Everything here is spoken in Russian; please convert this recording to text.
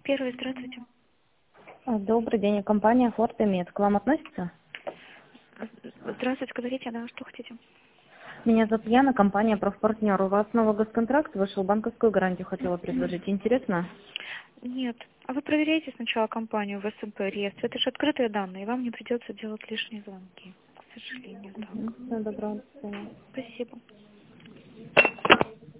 Первый, здравствуйте. Добрый день, компания Фортемед. К вам относится? Здравствуйте, говорите, да, что хотите? Меня зовут Яна, компания Профпартнер. У вас новый госконтракт вышел, банковскую гарантию хотела предложить. Интересно? Нет. А вы проверяйте сначала компанию в СМП реестр. Это же открытые данные, и вам не придется делать лишние звонки. К сожалению, так. Всего доброго, до свидания. Спасибо.